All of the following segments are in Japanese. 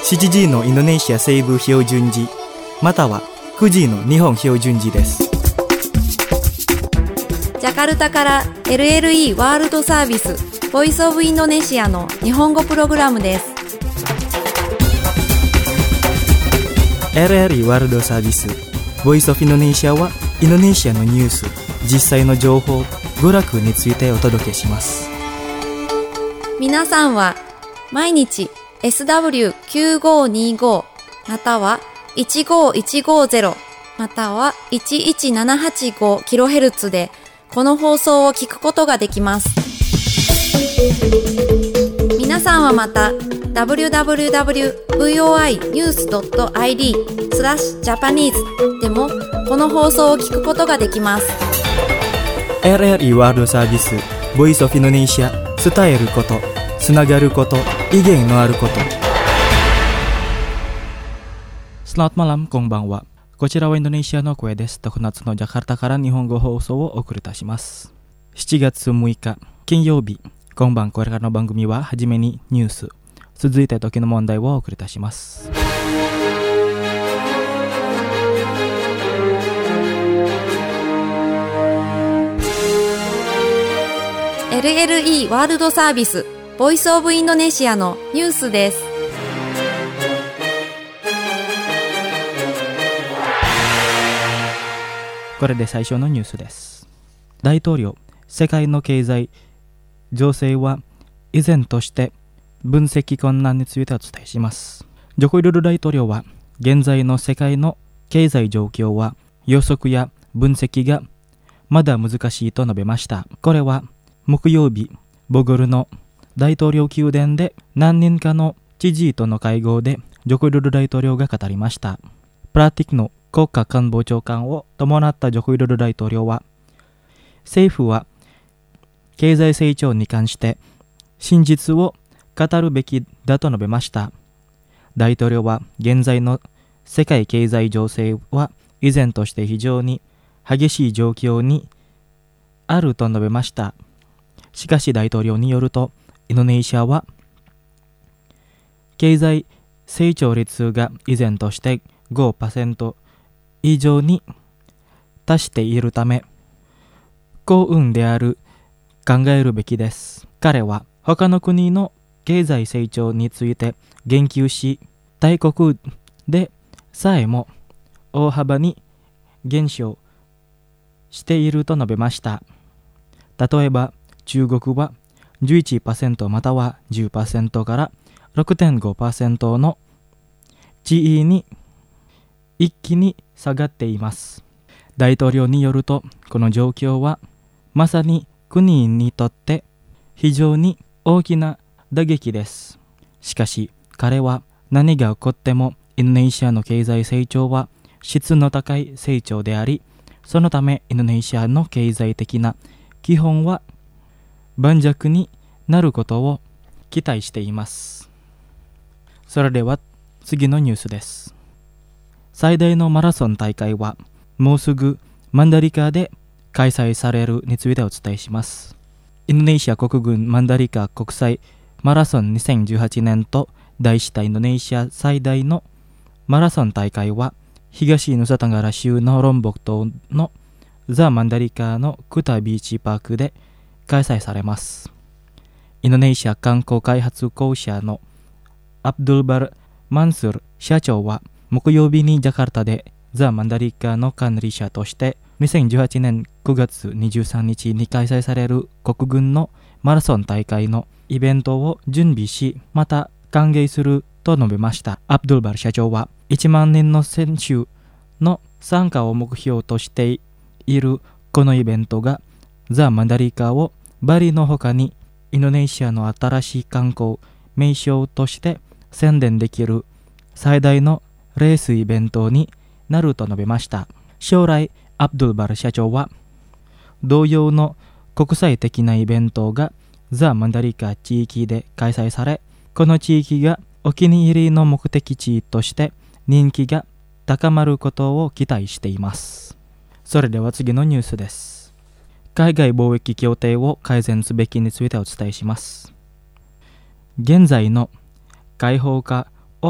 7時のインドネシア西部標準時または9時の日本標準時です。 ジャカルタから LLE ワールドサービスボイスオブインドネシアの日本語プログラムです。 LLE ワールドサービスボイスオブインドネシアはインドネシアのニュース、実際の情報、娯楽についてお届けします。 皆さんは毎日 SW9525 または15150または 11785kHz でこの放送を聞くことができます。皆さんはまた www.voinews.id/Japanese でもこの放送を聞くことができます。 LLE ワールドサービスボイスオブインドネシア、伝えること、つながること、意見のあること。Selamat malam、こんばんは。こちらはインドネシアの声です。常夏のジャカルタから日本語放送をお送りいたします。7月6日金曜日、今晩これからの番組ははじめにニュース、続いて時の問題をお送りいたします。 LLE ワールドサービスボイスオブインドネシアのニュースです。 これで最初のニュースです。大統領、世界の経済情勢は依然として分析困難についてお伝えします。ジョコ・ウィドド大統領は現在の世界の経済状況は予測や分析がまだ難しいと述べました。これは木曜日、ボゴルの大統領宮殿で何人かの知事との会合でジョコ・ウィドド大統領が語りました。プラティックの国家官房長官を伴ったジョコ・ウィドド大統領は、政府は経済成長に関して真実を語るべきだと述べました。大統領は現在の世界経済情勢は依然として非常に激しい状況にあると述べました。しかし大統領によると、インドネシアは経済成長率が依然として 5% 以上に達しているため、幸運である考えるべきです。彼は他の国の経済成長について言及し、大国でさえも大幅に減少していると述べました。例えば中国は 11% または 10% から 6.5% の地位に一気に下がっています。大統領によると、この状況はまさに国にとって非常に大きな打撃です。しかし彼は何が起こってもインドネシアの経済成長は質の高い成長であり、そのためインドネシアの経済的な基本は盤石になることを期待しています。それでは次のニュースです。最大のマラソン大会はもうすぐマンダリカで開催されるについてお伝えします。インドネシア国軍マンダリカ国際マラソン2018年と題したインドネシア最大のマラソン大会は東ヌサタガラ州のロンボク島のザ・マンダリカのクタビーチパークで開催されます。インドネシア観光開発公社のアブドゥルバル・マンスール社長は木曜日にジャカルタでザ・マンダリカの管理者として2018年9月23日に開催される国軍のマラソン大会のイベントを準備し、また歓迎すると述べました。アブドゥルバル社長は1万人の選手の参加を目標としているこのイベントがザ・マンダリカをバリの他にインドネシアの新しい観光名所として宣伝できる最大のレースイベントになると述べました。将来アブドゥルバル社長は同様の国際的なイベントがザ・マンダリカ地域で開催され、この地域がお気に入りの目的地として人気が高まることを期待しています。それでは次のニュースです。海外貿易協定を改善すべきについてお伝えします。現在の開放化を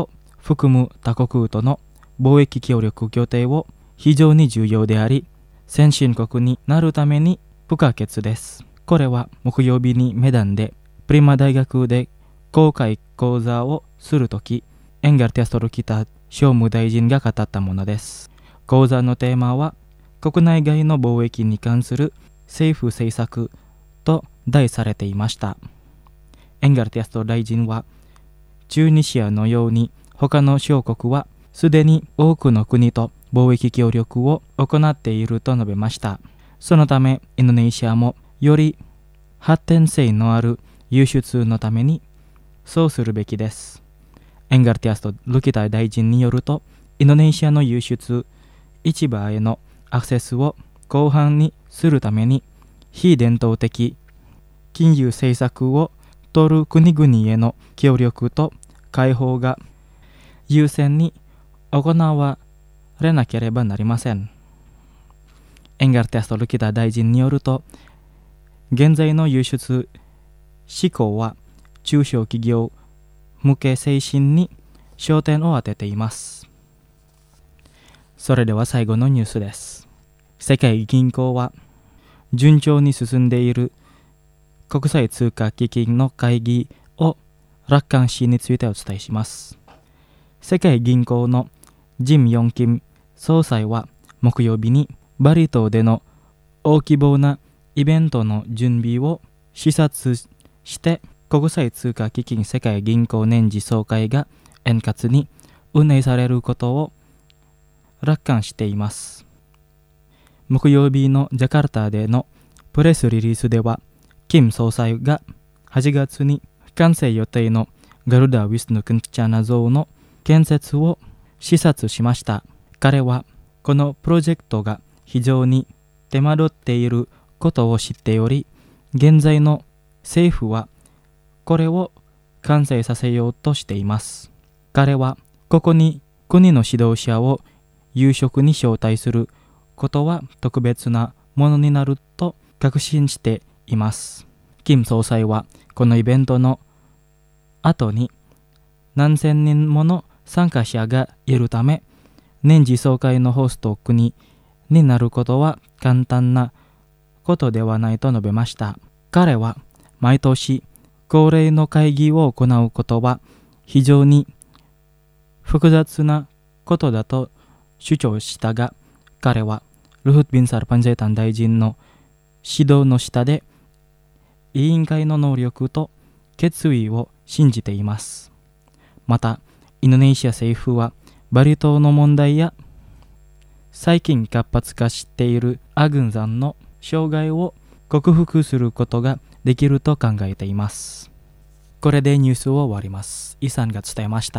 含む他国との貿易協力協定を非常に重要であり、先進国になるために不可欠です。これは木曜日にメダンでプリマ大学で公開講座をするとき、エンガルティアストルキタ商務大臣が語ったものです。講座のテーマは、国内外の貿易に関する政府政策と題されていました。エンガルティアスト大臣は、チュニシアのように他の小国はすでに多くの国と貿易協力を行っていると述べました。そのため、インドネシアもより発展性のある輸出のためにそうするべきです。エンガルティアスト・ルキタイ大臣によると、インドネシアの輸出市場へのアクセスを広範にするために、非伝統的金融政策を取る国々への協力と開放が優先に行われなければなりません。エンガルティアスト・ルキタ大臣によると、現在の輸出志向は中小企業向け推進に焦点を当てています。それでは最後のニュースです。世界銀行は順調に進んでいる国際通貨基金の会議を楽観視についてお伝えします。世界銀行のジム・ヨンキム総裁は木曜日にバリ島での大規模なイベントの準備を視察して、国際通貨基金世界銀行年次総会が円滑に運営されることを楽観しています。木曜日のジャカルタでのプレスリリースでは、キム総裁が8月に完成予定のガルダ・ウィスヌ・クンチャナ像の建設を視察しました。彼はこのプロジェクトが非常に手間取っていることを知っており、現在の政府はこれを完成させようとしています。彼はここに国の指導者を夕食に招待することは特別なものになると確信しています。キム総裁はこのイベントの後に何千人もの参加者がいるため、年次総会のホスト国になることは簡単なことではないと述べました。彼は毎年恒例の会議を行うことは非常に複雑なことだと主張したが、彼はルフト・ビンサール・パンジェータン大臣の指導の下で委員会の能力と決意を信じています。また、インドネシア政府はバリ島の問題や最近活発化しているアグン山の障害を克服することができると考えています。これでニュースを終わります。イさんが伝えました。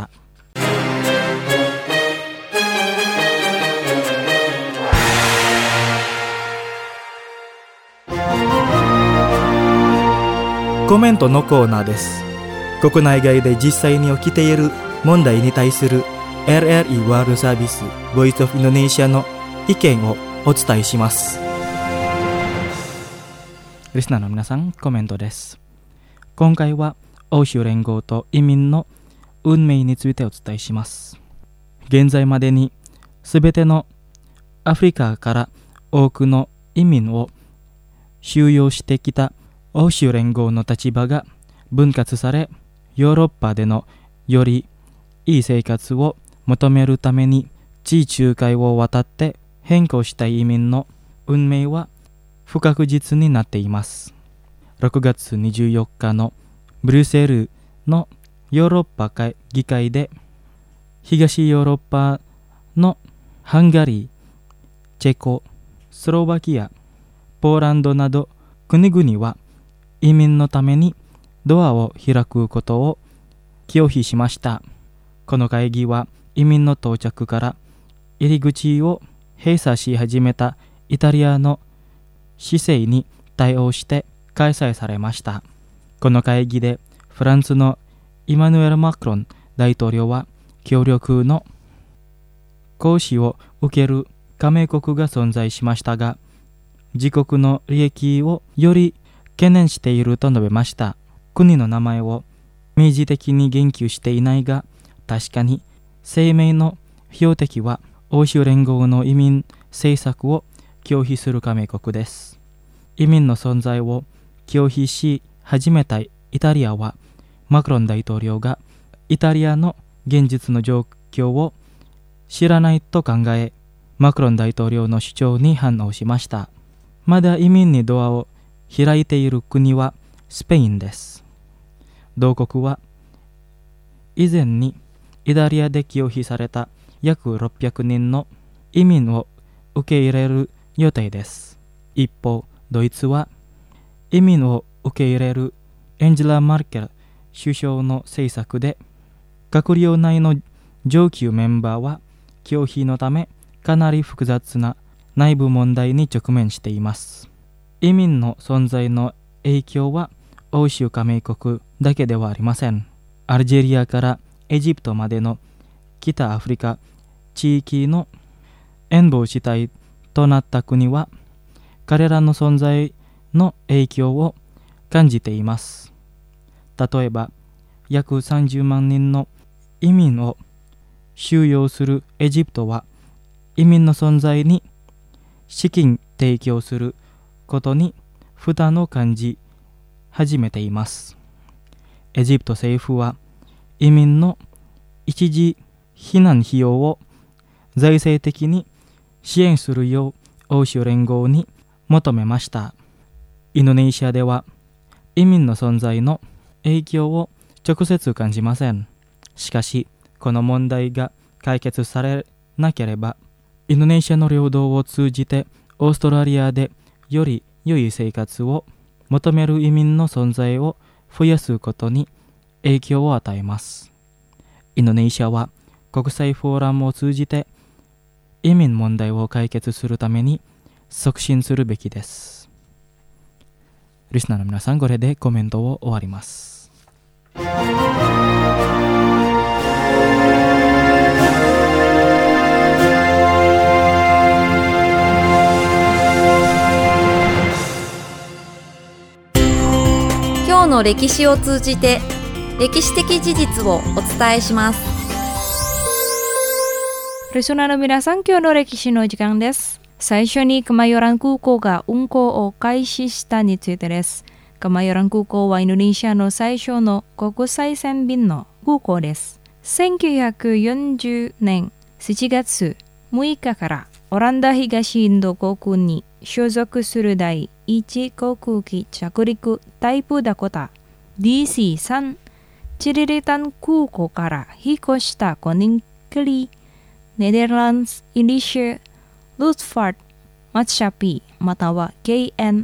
コメントのコーナーです。国内外で実際に起きている問題に対する RRI ワールドサービス Voice of Indonesia の意見をお伝えします。リスナーの皆さん、コメントです。今回は欧州連合と移民の運命についてお伝えします。現在までにすべてのアフリカから多くの移民を収容してきた欧州連合の立場が分割され、ヨーロッパでのよりいい生活を求めるために地中海を渡って変更した移民の運命は不確実になっています。6月24日のブリュッセルのヨーロッパ議会で、東ヨーロッパのハンガリー、チェコ、スロバキア、ポーランドなど国々は移民のためにドアを開くことを拒否しました。この会議は移民の到着から入り口を閉鎖し始めたイタリアの姿勢に対応して開催されました。この会議でフランスのイマヌエル・マクロン大統領は協力の行使を受ける加盟国が存在しましたが、自国の利益をより懸念していると述べました。国の名前を明示的に言及していないが、確かに声明の標的は欧州連合の移民政策を拒否する加盟国です。移民の存在を拒否し始めたイタリアは、マクロン大統領がイタリアの現実の状況を知らないと考え、マクロン大統領の主張に反応しました。まだ移民にドアを開いている国はスペインです。同国は以前にイタリアで拒否された約600人の移民を受け入れる予定です。一方、ドイツは移民を受け入れるエンジェラ・マーケル首相の政策で、閣僚内の上級メンバーは拒否のためかなり複雑な内部問題に直面しています。移民の存在の影響は欧州加盟国だけではありません。アルジェリアからエジプトまでの北アフリカ地域の沿傍地帯となった国は、彼らの存在の影響を感じています。例えば、約30万人の移民を収容するエジプトは、移民の存在に資金提供することに負担を感じ始めています。エジプト政府は移民の一時避難費用を財政的に支援するよう欧州連合に求めました。インドネシアでは移民の存在の影響を直接感じません。しかし、この問題が解決されなければ、インドネシアの領土を通じてオーストラリアでより良い生活を求める移民の存在を増やすことに影響を与えます。インドネシアは国際フォーラムを通じて移民問題を解決するために促進するべきです。リスナーの皆さん、これでコメントを終わります。 今日の歴史を通じて歴史的事実をお伝えします。 リスナーの皆さん、今日の歴史の時間です。最初にカマヨラン空港が運航を開始したについてです。カマヨラン空港はインドネシアの最初の国際線便の空港です。1940年7月6日からオランダ東インド航空に所属する第1航空機着陸タイプダコタ DC-3 チリリタン空港から飛行したコニンクリーNederlands Indische Luchtvaart Maatschappijまたは KNILM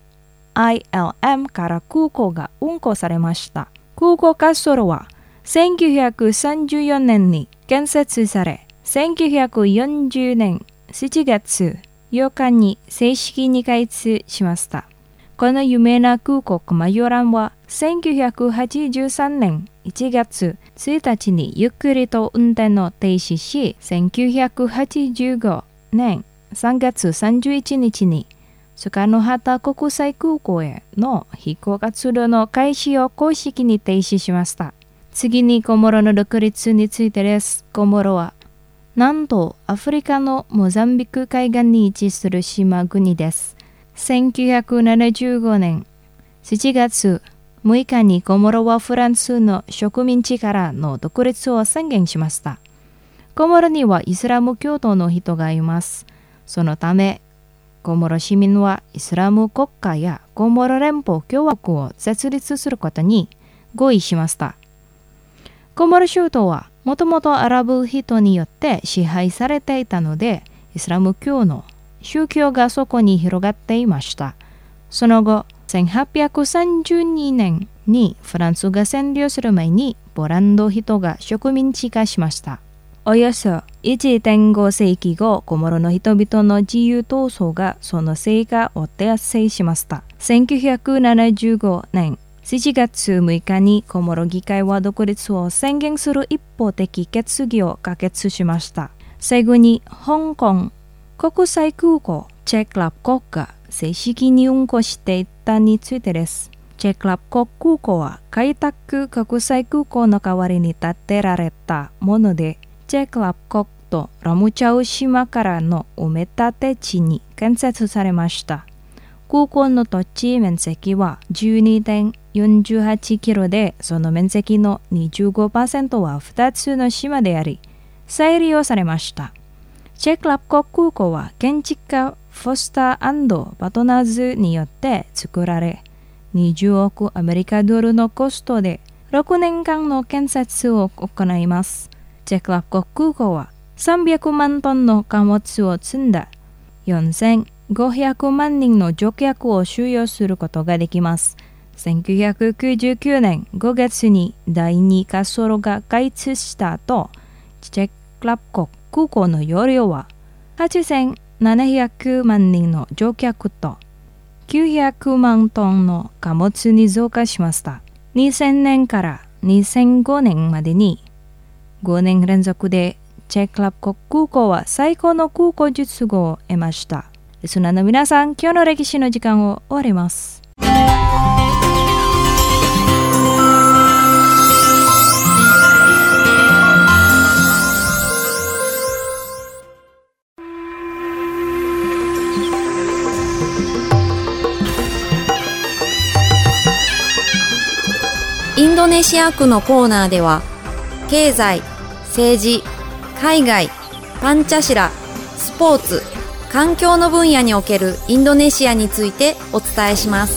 から空港が運航されました。空港滑走路は1934年に建設され、1940年7月8日に正式に開通しました。この有名な空港カマヨランは1983年1月1日にゆっくりと運転を停止し、1985年3月31日にスカノハタ国際空港への飛行活動の開始を公式に停止しました。次にコモロの独立についてです。コモロは南東アフリカのモザンビク海岸に位置する島国です。1975年7月6日にコモロはフランスの植民地からの独立を宣言しました。コモロにはイスラム教徒の人がいます。そのため、コモロ市民はイスラム国家やコモロ連邦共和国を設立することに合意しました。コモロ州都はもともとアラブ人によって支配されていたので、イスラム教の宗教がそこに広がっていました。その後、1832年にフランスが占領する前にポランド人が植民地化しました。およそ 1.5 世紀後、コモロの人々の自由闘争がその成果を達成しました。1975年7月6日にコモロ議会は独立を宣言する一方的決議を可決しました。最後に香港国際空港チェクラプ国が正式に運航していったについてです。チェクラプ国空港は開拓国際空港の代わりに建てられたもので、 チェクラプ国とラムチャウ島からの埋め立て地に建設されました。空港の土地面積は 12.48 キロで、その面積の 25% は2つの島であり、再利用されました。チェクラプ国空港は建築家フォスター&バトナーズによって作られ、20億アメリカドルのコストで6年間の建設を行います。チェクラプ国空港は300万トンの貨物を積んだ4500万人の乗客を収容することができます。1999年5月に第2滑走路が開通した後、チェクラプ国空港の容量は8700万人の乗客と900万トンの貨物に増加しました。2000年から2005年までに5年連続でチェクラプ国空港は最高の空港術後を得ました。リスナーの皆さん、今日の歴史の時間を終わります。 インドネシア区のコーナーでは、経済、政治、海外、パンチャシラ、スポーツ、環境の分野におけるインドネシアについてお伝えします。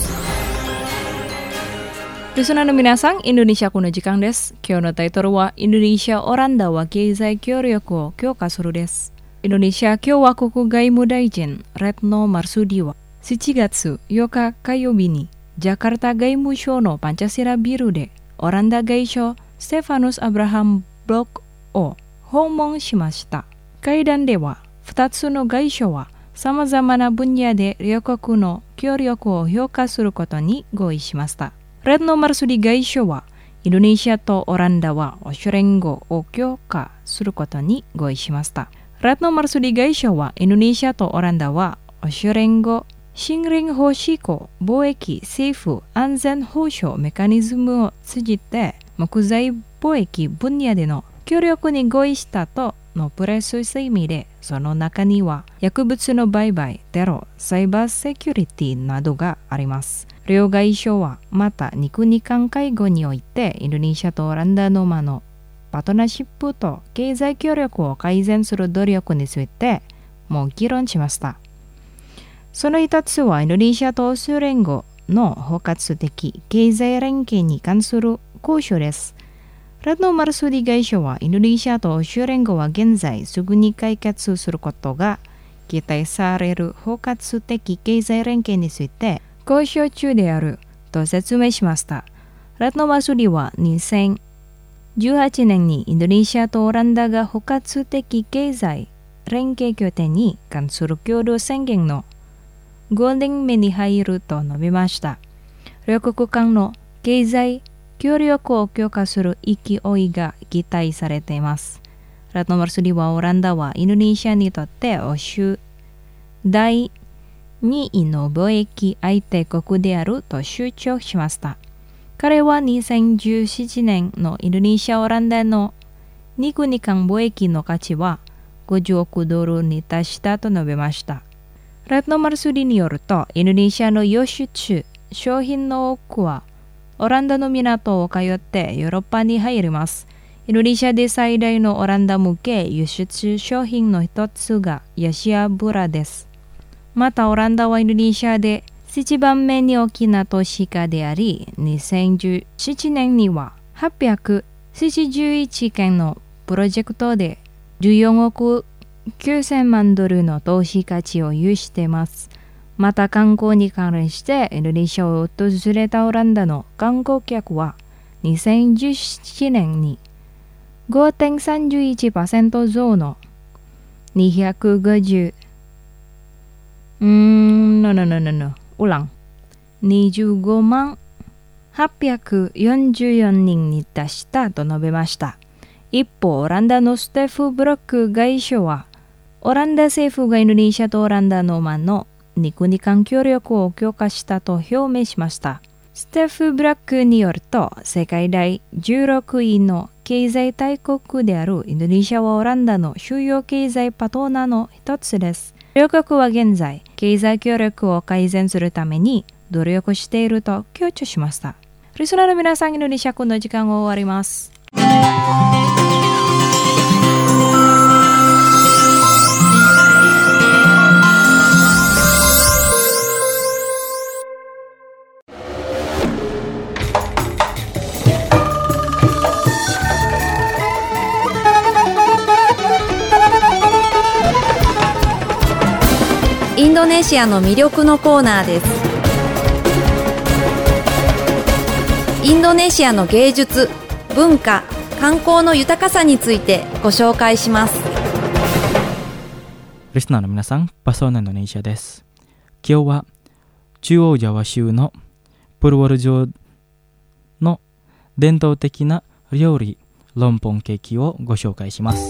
リスナーの皆さん、インドネシア区の時間です。今日のタイトルは、インドネシア・オランダは経済協力を強化するです。インドネシア共和国外務大臣、レトノ・マルスディは、7月8日火曜日に、ジャカルタ外務省のパンチャシラビルで、オランダ外相ステファノス・アブラハム・ブロックを訪問しました。会談では、2つの外相は様々な分野で両国の協力を評価することに合意しました。レトノ・マルスディ外相は、インドネシアとオランダは欧州連合を強化することに合意しました。レトノ・マルスディ外相は、インドネシアとオランダは欧州連合新連邦施行貿易政府安全保障メカニズムを通じて木材貿易分野での協力に合意したとのプレス声明で、その中には薬物の売買、テロ、サイバーセキュリティなどがあります。両外相はまた2国間会合においてインドネシアとオランダの間のパートナーシップと経済協力を改善する努力についても議論しました。その一つはインドネシアと欧州連合の包括的経済連携に関する交渉です。レトノ・マルスディ外相は、インドネシアと欧州連合は現在すぐに解決することが期待される包括的経済連携について交渉中であると説明しました。レトノ・マルスディは2018年にインドネシアとオランダが包括的経済連携協定に関する共同宣言の5年目に入ると述べました。両国間の経済協力を強化する勢いが期待されています。レトノ・マルスディは、オランダはインドネシアにとって欧州第2位の貿易相手国であると主張しました。彼は2017年のインドネシア・オランダの2国間貿易の価値は50億ドルに達したと述べました。レトノ・マルスディによると、インドネシアの輸出商品の多くはオランダの港を通ってヨーロッパに入ります。インドネシアで最大のオランダ向け輸出商品の一つがヤシ油です。またオランダはインドネシアで7番目に大きな投資家であり、2017年には881件のプロジェクトで14億9000万ドルの投資価値を有しています。また観光に関連してインドネシアを訪れたオランダの観光客は2017年に 5.31% 増の25万844人に達したと述べました。一方、オランダのステフ・ブロック外相は、オランダ政府がインドネシアとオランダの間の2国間協力を強化したと表明しました。ステフ・ブロックによると、世界第16位の経済大国であるインドネシアはオランダの主要経済パートナーの一つです。両国は現在、経済協力を改善するために努力していると強調しました。リスナーの皆さん、インドネシア君の時間が終わります。 インドネシアの魅力のコーナーです。インドネシアの芸術、文化、観光の豊かさについてご紹介します。 リスナーの皆さん、パソーナインドネシアです。今日は中央ジャワ州のプルワル城の伝統的な料理、ロンポンケーキをご紹介します。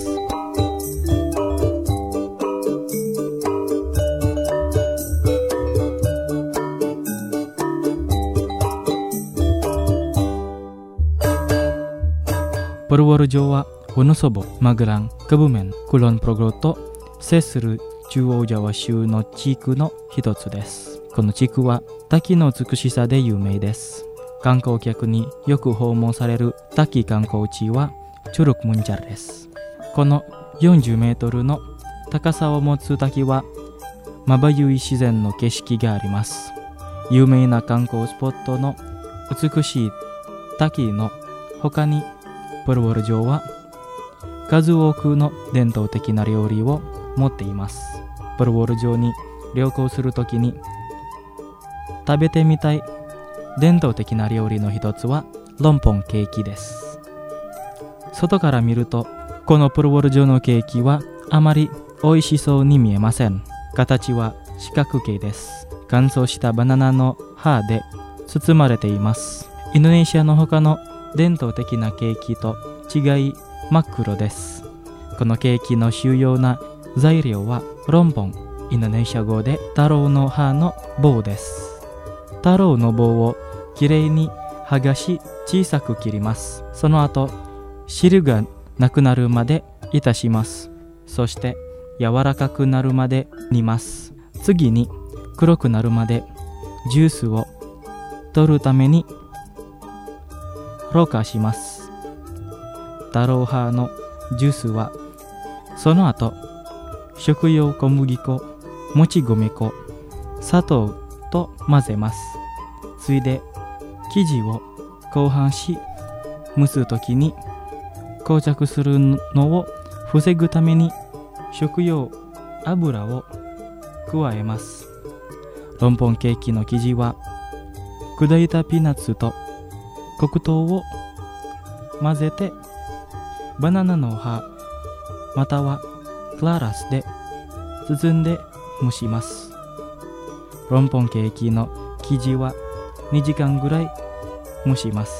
プルワル城はウヌソボ、マグラン、カブメン、クロンプログロと接する中央ジャワ州の地区の一つです。この地区は滝の美しさで有名です。観光客によく訪問される滝観光地はチュルクムンジャルです。この40メートルの高さを持つ滝はまばゆい自然の景色があります。有名な観光スポットの美しい滝の他にプルワル城は数多くの伝統的な料理を持っています。プルワル城に旅行するときに食べてみたい伝統的な料理の一つはロンポンケーキです。外から見るとこのプルワル城のケーキはあまり美味しそうに見えません。形は四角形です。乾燥したバナナの葉で包まれています。インドネシアの他の伝統的なケーキと違い真っ黒です。このケーキの主要な材料はロンポン、インドネシア語で太郎の葉の棒です。太郎の棒をきれいに剥がし小さく切ります。その後汁がなくなるまで浸します。そして柔らかくなるまで煮ます。次に黒くなるまでジュースを取るためにろ過します。太郎葉のジュースはその後食用小麦粉、もち米粉、砂糖と混ぜます。ついで生地を交換し蒸すときに膠着するのを防ぐために食用油を加えます。ロンポンケーキの生地は砕いたピーナッツと黒糖を混ぜてバナナの葉またはクララスで包んで蒸します。ロンポンケーキの生地は2時間ぐらい蒸します。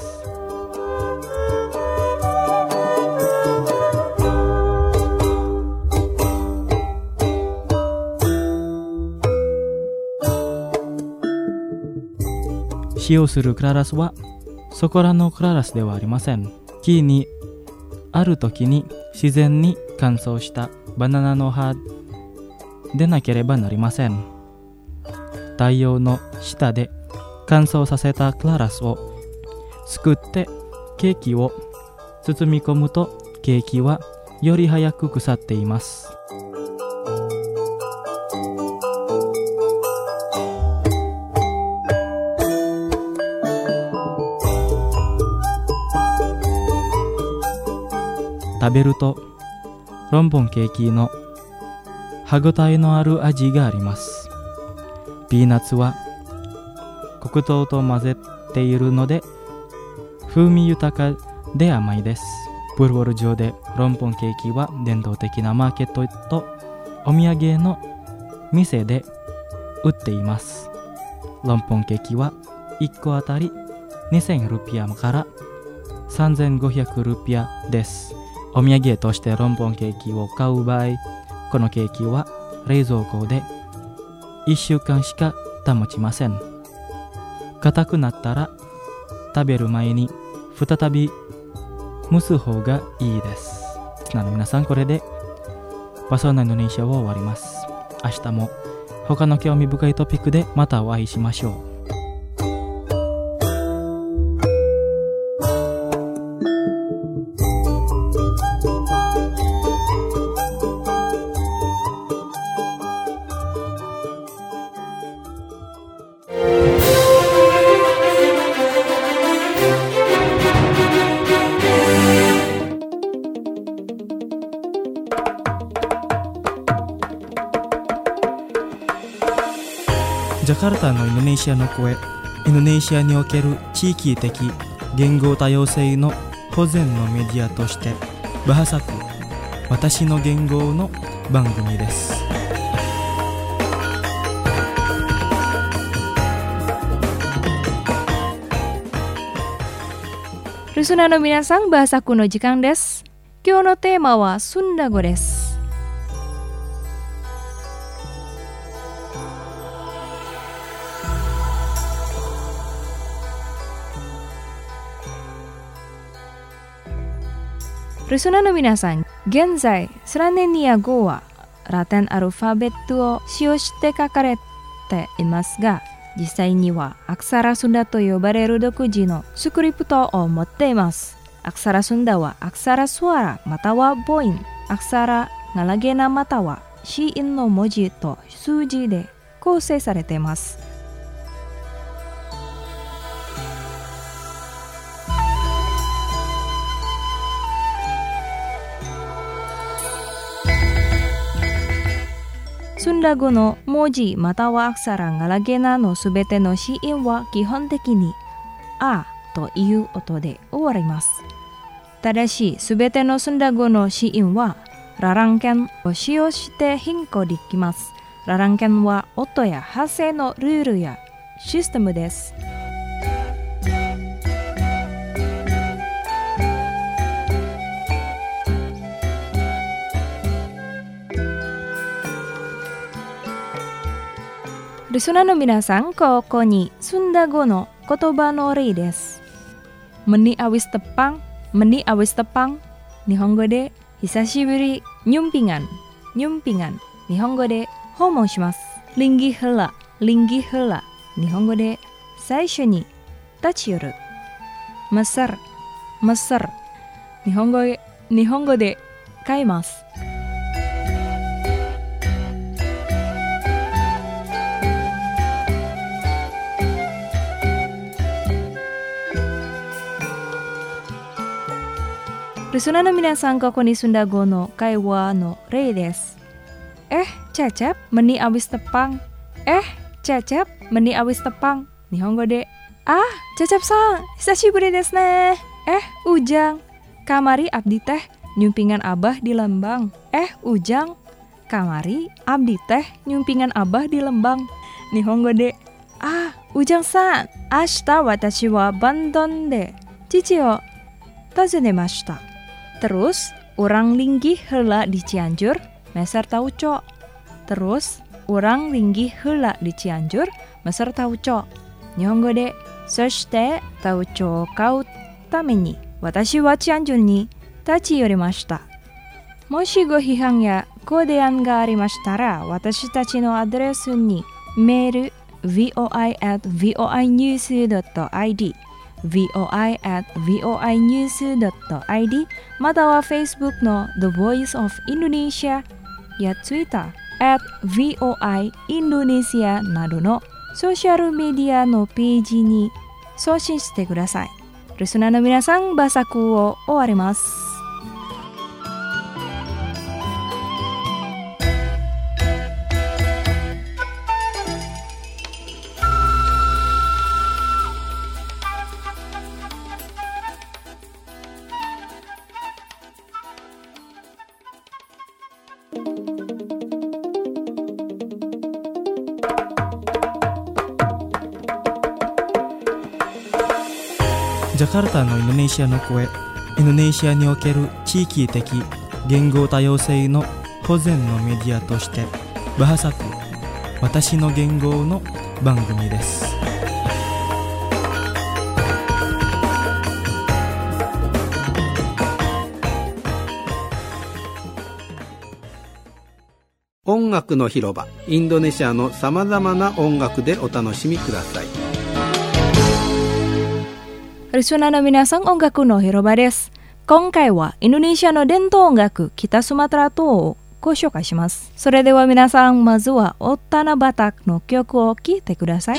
使用するクララスはそこらのクララスではありません。木にある時に自然に乾燥したバナナの葉でなければなりません。太陽の下で乾燥させたクララスをすくってケーキを包み込むとケーキはより早く腐っています。食べるとロンポンケーキの歯ごたえのある味があります。ピーナッツは黒糖と混ぜているので風味豊かで甘いです。プルワル城でロンポンケーキは伝統的なマーケットとお土産の店で売っています。ロンポンケーキは1個あたり2000ルピアから3500ルピアです。お土産としてロンポンケーキを買う場合、このケーキは冷蔵庫で1週間しか保ちません。硬くなったら食べる前に再び蒸す方がいいです。皆さん、これでバソーナインドネシアを終わります。明日も他の興味深いトピックでまたお会いしましょう。ジャカルタのインドネシアの声、インドネシアにおける地域的言語多様性の保全のメディアとしてバハサク、私の言語の番組です。 リスナーの皆さん、バハサクの時間です。今日のテーマはスンダ語です。リスナーの皆さん、現在スラネニア語はラテンアルファベットを使用して書かれていますが、実際にはアクサラスンダと呼ばれる独自のスクリプトを持っています。アクサラスンダはアクサラスワラまたは母音、アクサラガラゲナまたは子音の文字と数字で構成されています。スンダ語の文字またはアクサラガラゲナのすべての子音は基本的にあという音で終わります。ただし、すべてのスンダ語の子音はラランケンを使用して変更できます。ラランケンは音や発声のルールやシステムです。リスナーの皆さん、ここにスンダ語の言葉の例です。Meni awis tepang, meni awis tepang。日本語で久しぶり、ニュンピンガン、ニュンピンガン。日本語で訪問します。Linggi hela、Linggi hela。日本語で最初に立ち寄る。Mesar、Mesar。日本語で買います。リスナーの皆さん、ここにスンダ語の会話の例です。Cecep, meni awis tepang。Cecep, meni awis tepang。日本語で、Cecepさん、久しぶりですね。Ujang, kamari abdi teh nyumpingan abah di Lembang。Ujang, kamari abdi teh nyumpingan abah di Lembang。日本語で、Ujangさん、明日私はバンドンで父を訪ねました。Terus, orang linggih heula di Cianjur, meser tauco. Terus, orang linggih heula di Cianjur, meser tauco。日本語で、そしてtauco買うために、私はチアンジュに立ち寄りました。もしご批判やご提案がありましたら、私たちのアドレスにメール voi@voinews.id、voi@voinews.id、または Facebook の The Voice of Indonesia や Twitter @voiindonesia などのソーシャルメディアのページに送信してください。リスナーの皆さん、バサクを終わります。 ジャカルタのインドネシアの声、インドネシアにおける地域的言語多様性の保全のメディアとしてバハサク、私の言語の番組です。 音楽の広場、インドネシアのさまざまな音楽でお楽しみください。 リスナーの皆さん、音楽の広場です。今回はインドネシアの伝統音楽、北スマトラ島をご紹介します。それでは皆さん、まずはオッタナバタクの曲を聴いてください。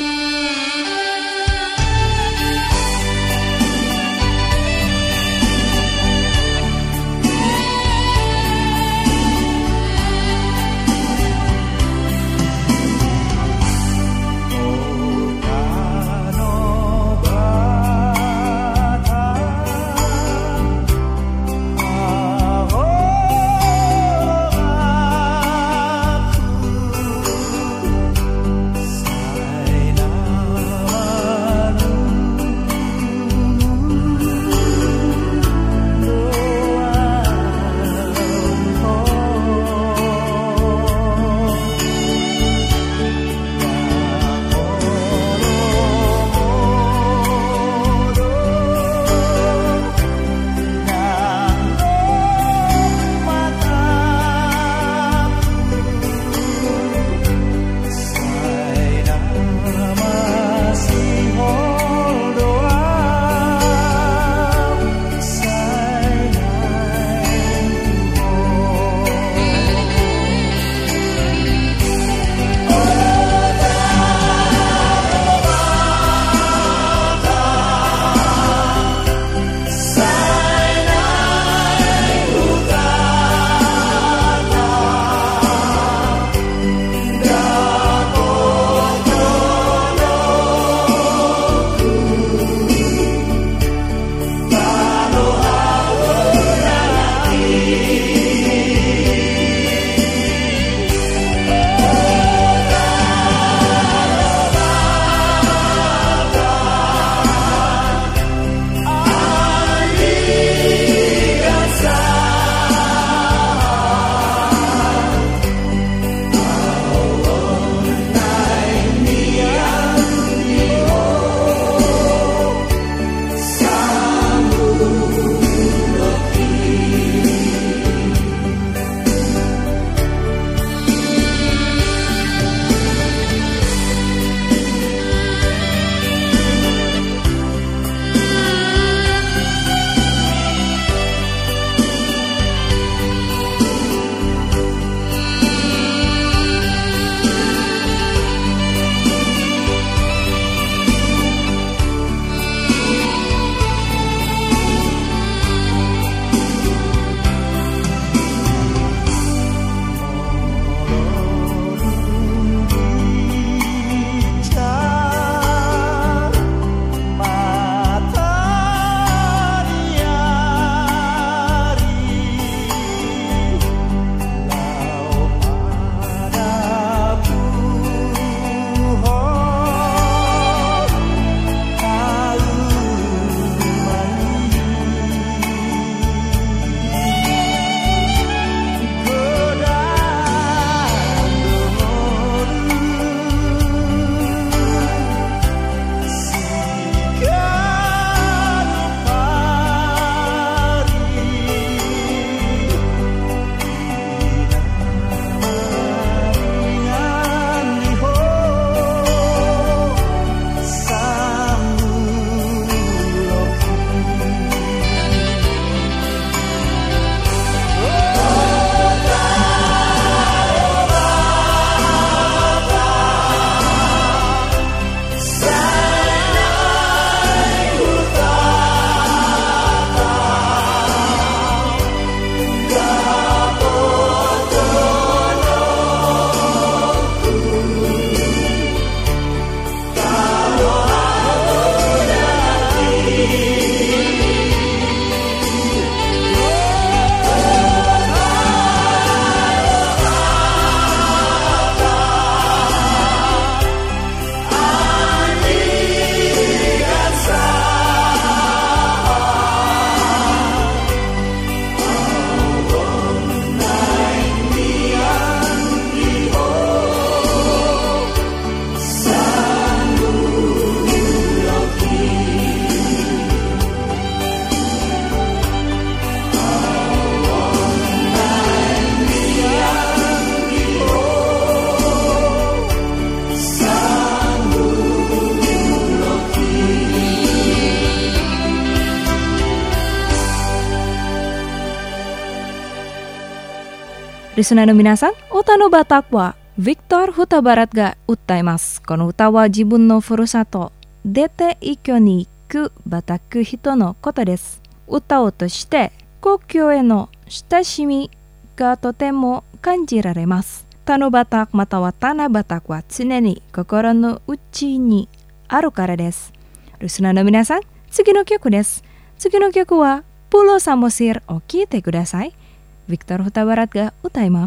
リスナーの皆さん、歌のバタクはビクトル・フタバラッが歌います。この歌は自分のふるさと、出て一挙に行くバタク人のことです。歌を通して故郷への親しみがとても感じられます。タノバタクまたはタナバタクは常に心の内にあるからです。リスナーの皆さん、次の曲です。次の曲はPulau Samosirを聴いてください。ビクトル・フタバラッが歌います。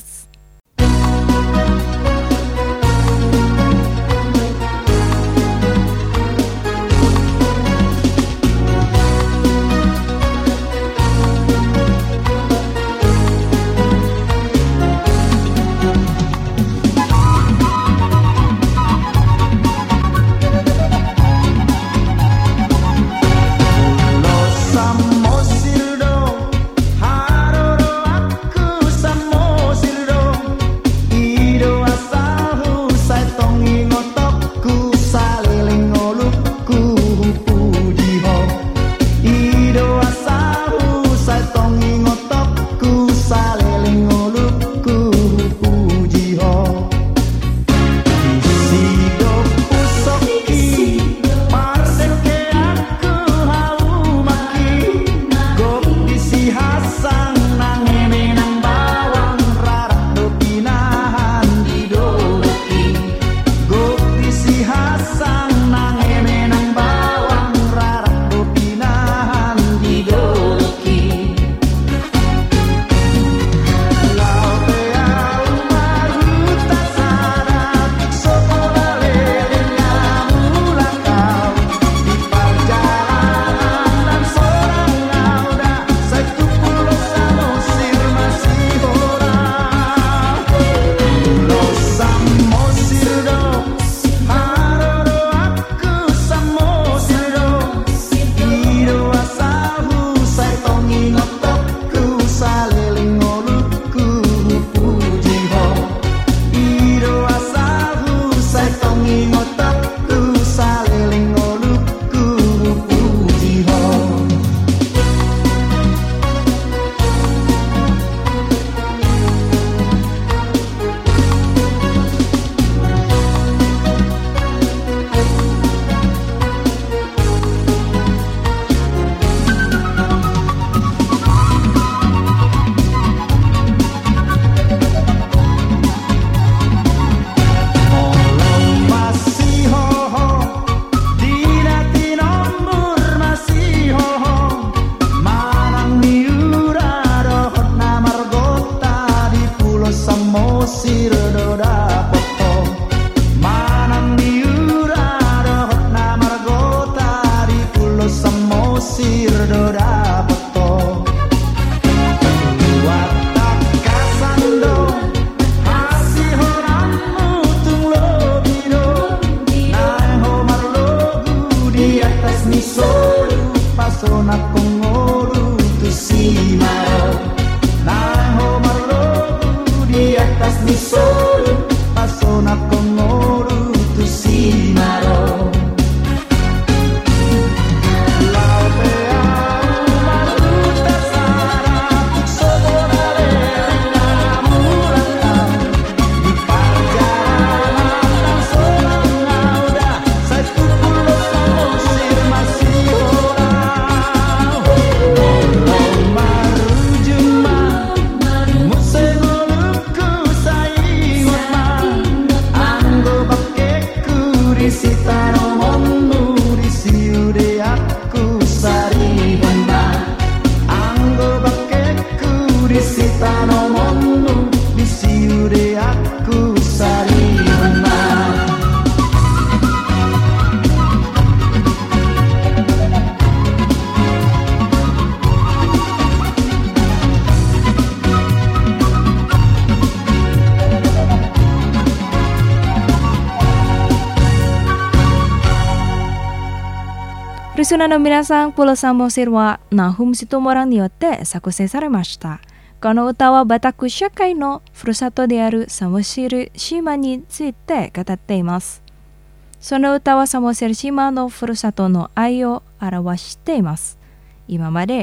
リスナーの皆さん、Pulau Samosirはナホムシトモラによって作成されました。この歌はバタク社会のふるさとであるサモシル島について語っています。その歌はサモシル島のふるさとの愛を表しています。今まで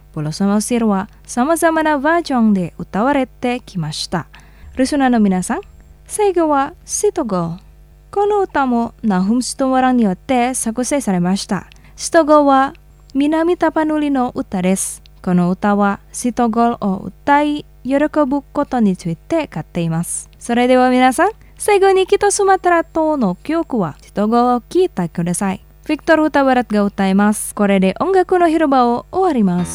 ボロサマシルは様々なバージョンで歌われてきました。リスナーの皆さん、最後はシトゴー。この歌もナフムストワランによって作成されました。シトゴーは南タパヌリの歌です。この歌はシトゴーを歌い喜ぶことについて語っています。それでは皆さん、最後に北スマトラ島の曲はシトゴーを聴いてください。ビクトル・タバラットが歌います。これで音楽の広場を終わります。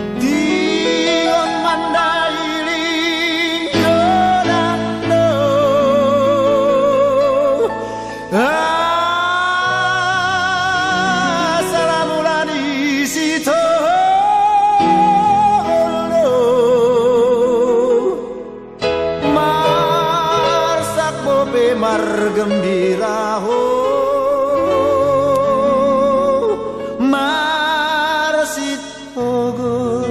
Gembira ho mar sitogo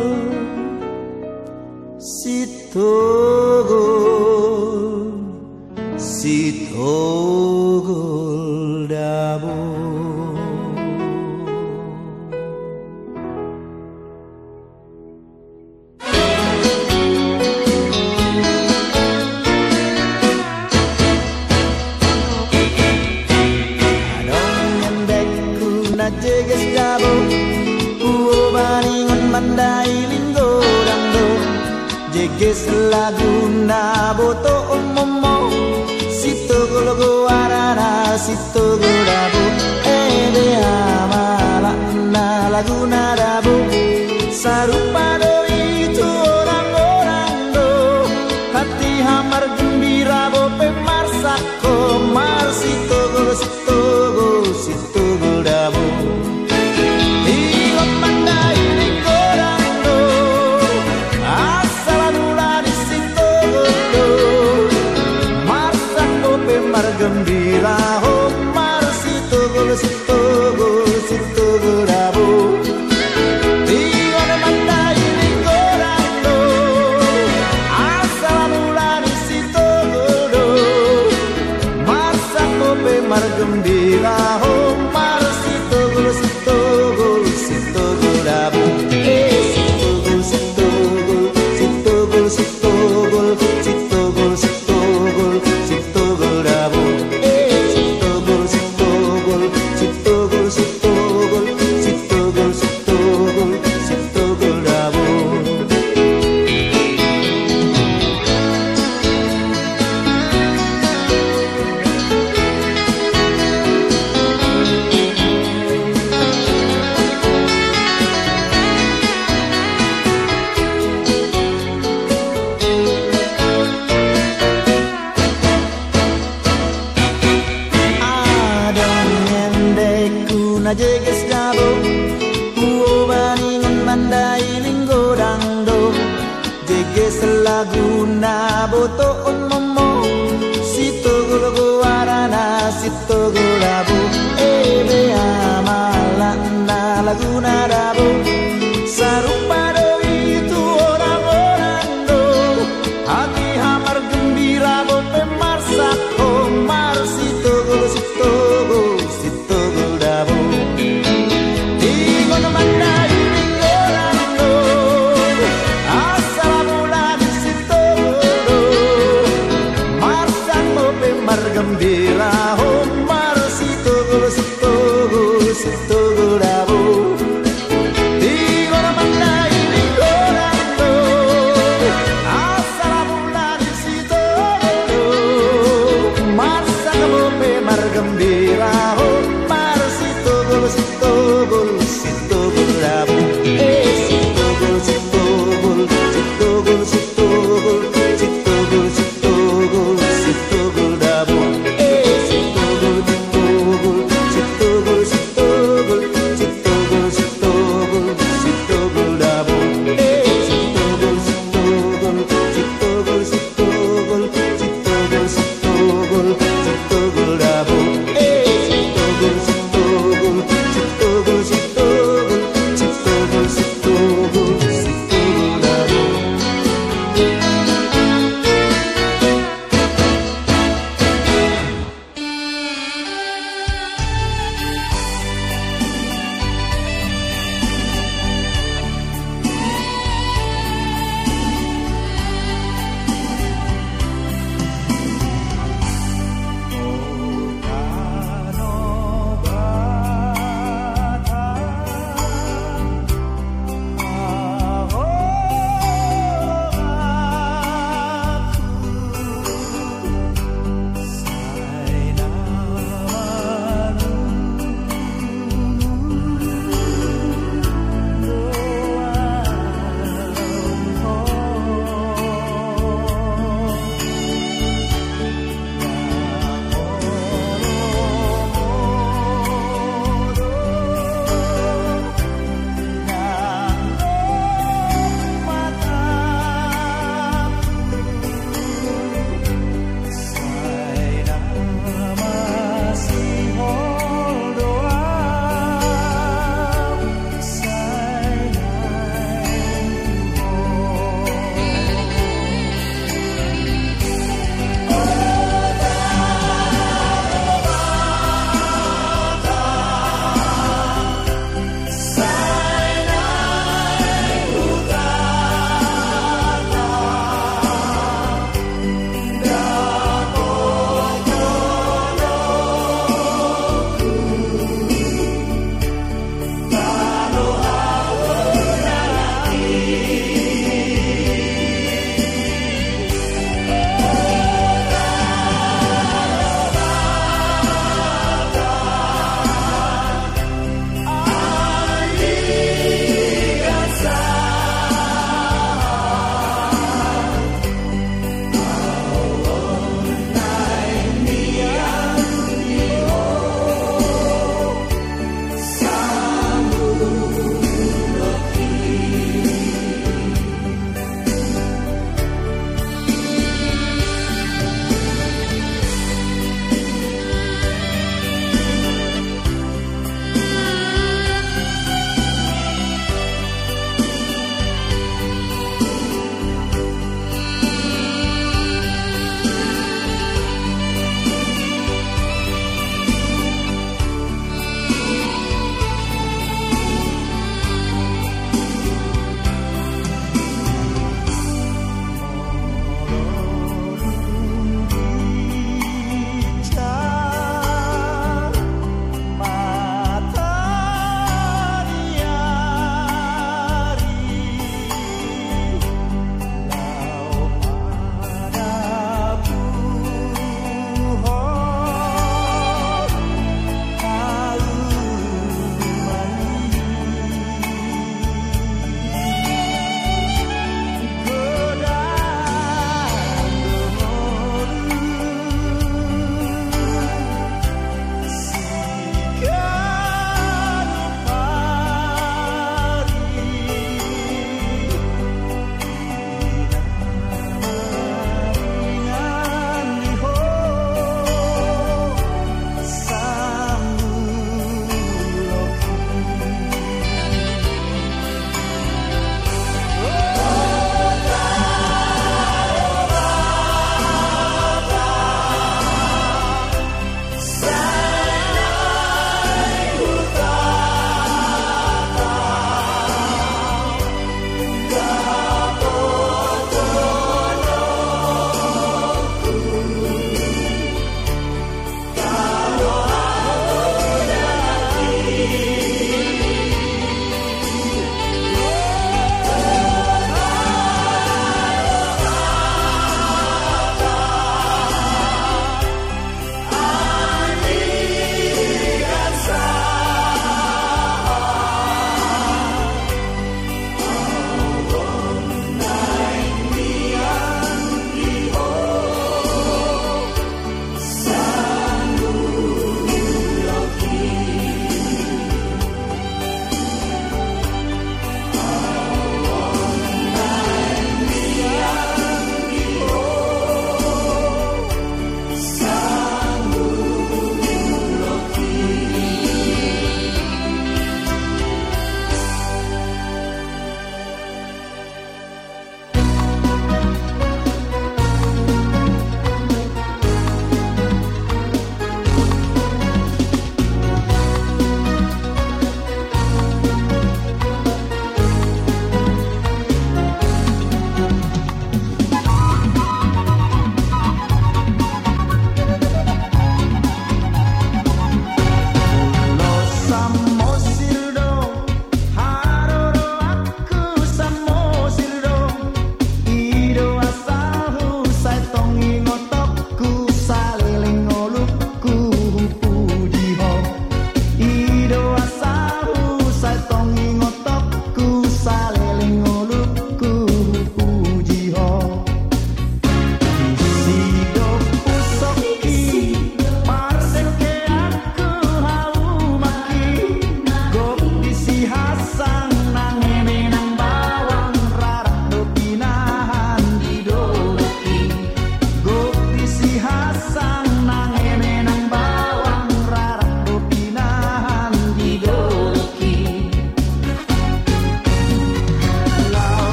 sitogo sitogo dabo jeges dabo baningon mandai linggo dangdo jeges laguna boto omomo sito gologo arana sito golabo ede amala na laguna dabo sarupado itu orang-orang do hati hamar gembira bo pemar sako mar sito golo sito golabo gembira ho mar sito golabo Dio ne mandai lingorando asal mulai sito golo mar sapo pe mar gembira ho mar sito golabo sito golabo jeges dabo baningon mandai linggo dangdo jeges laguna boto omomo sito gologo arana sito golabo ebe amala na laguna dabo sarupado itu orang-orang do hati hamar gembira bo pemar sako mar sito golabo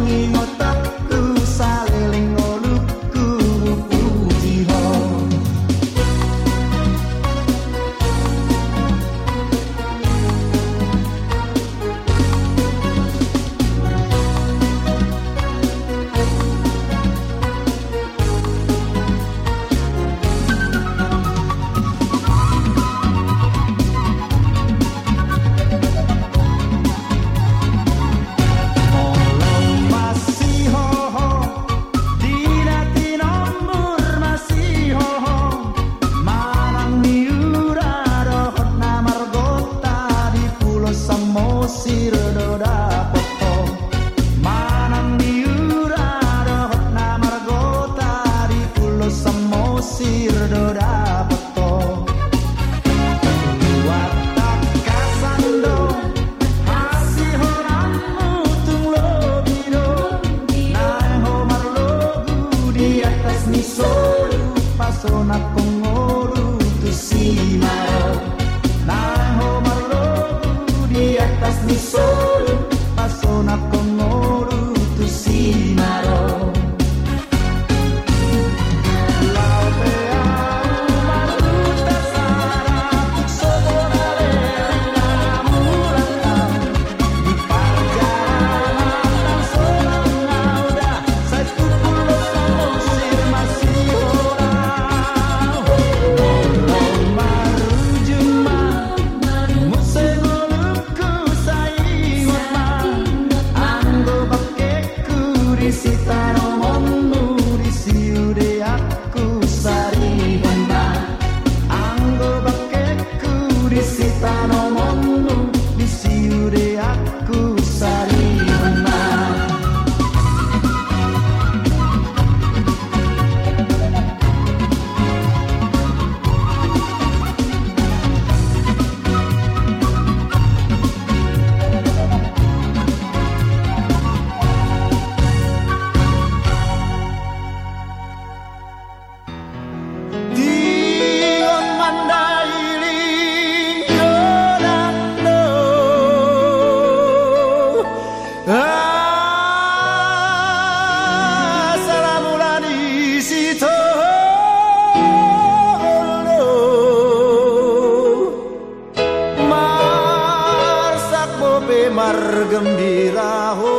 Gembira ho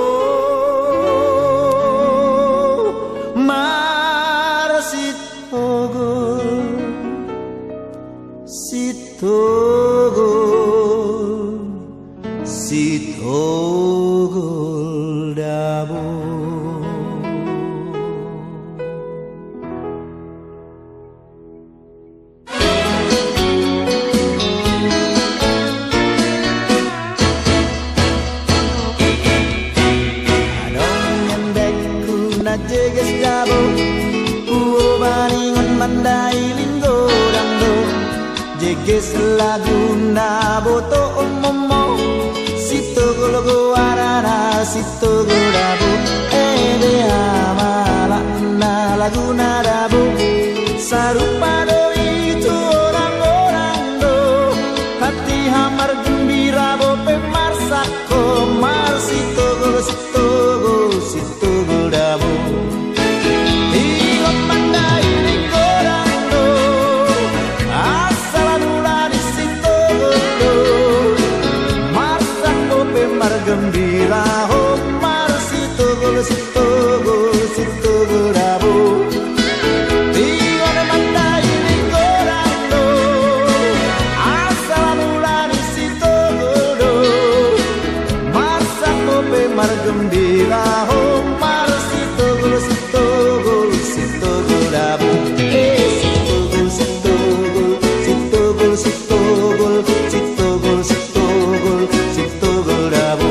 marsitogo sitogo sitogo dabo. Jeges dabo baningon mandai linggo dangdo jeges laguna boto omomo sito gologo arana sito golabo ede amala na laguna dabo sarupado itu orang-orang do hati hamar gembira bope marsako marsito golo sito golo sito golabo. Gembira ho marsitogo sitogo sitogo dabo Tione mandai lingorando asal mulani sitogo do marsapo pe mar gembira ho marsitogo sitogo sitogo dabo sitogo sitogo sitogo sitogo sitogo sitogo sitogo dabo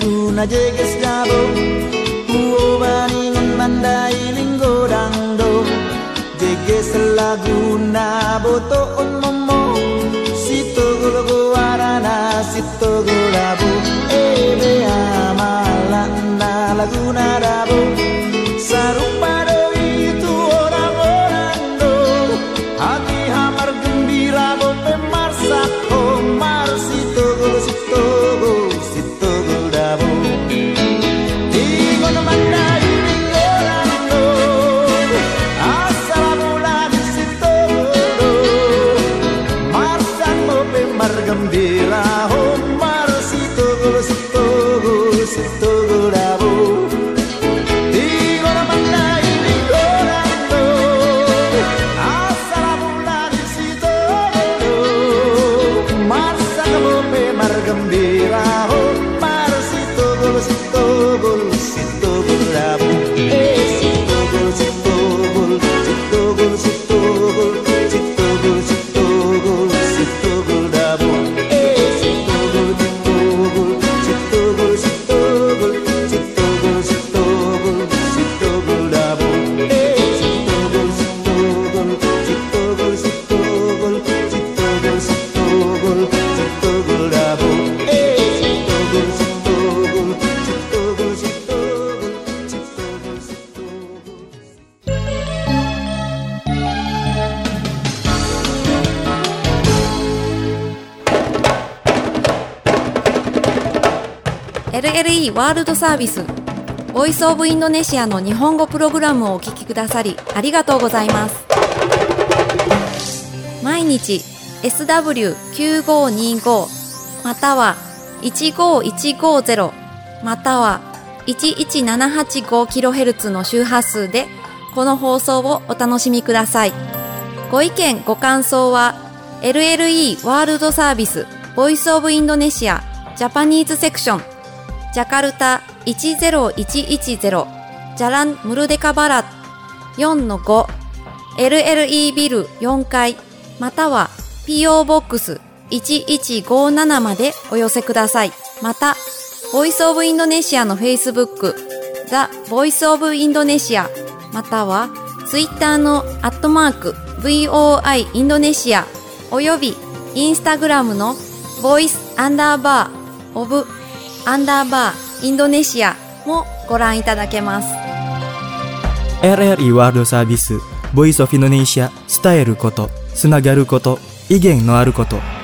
Kuna jeges dabo Uobaningan mandai linggo dangdo Jeges laguna botoon momo Sito gulo warana sito gulabu Ebe amalanda laguna dabo Sarupa doi itu orang-orang do Hati hamar gembira bo pemarsak Omar sito gul sito gul dabo Ingon mandai linggoran do Asal bulan sito gul Marsak bo pemar gembira Omar sito gul sito gul dabo Gembira Omar sito gul sito gul dabo sito gul sito gul sito gul sito gul sito gul sito gul sito gul dabo sito gul sito gul sito gul sito gul sito gul sito gul sito gul dabo sito gul sito gul sito gul sito gul sito gul sito gul sito gul dabo LLE ワールドサービスボイスオブインドネシアの日本語プログラムをお聞きくださりありがとうございます。毎日 SW9525 または15150または 11785kHz の周波数でこの放送をお楽しみください。ご意見ご感想は LLE ワールドサービスボイスオブインドネシアジャパニーズセクションジャカルタ10110ジャランムルデカバラ 4-5 LLE ビル4階または PO ボックス1157までお寄せください。またボイスオブインドネシアの Facebook ザ・ボイスオブインドネシアまたは Twitter の@VOI インドネシアおよび Instagram の Voice_of_インドネシアもご覧いただけます。 LLE ワールドサービスボイスオフインドネシア伝えることつながること威厳のあること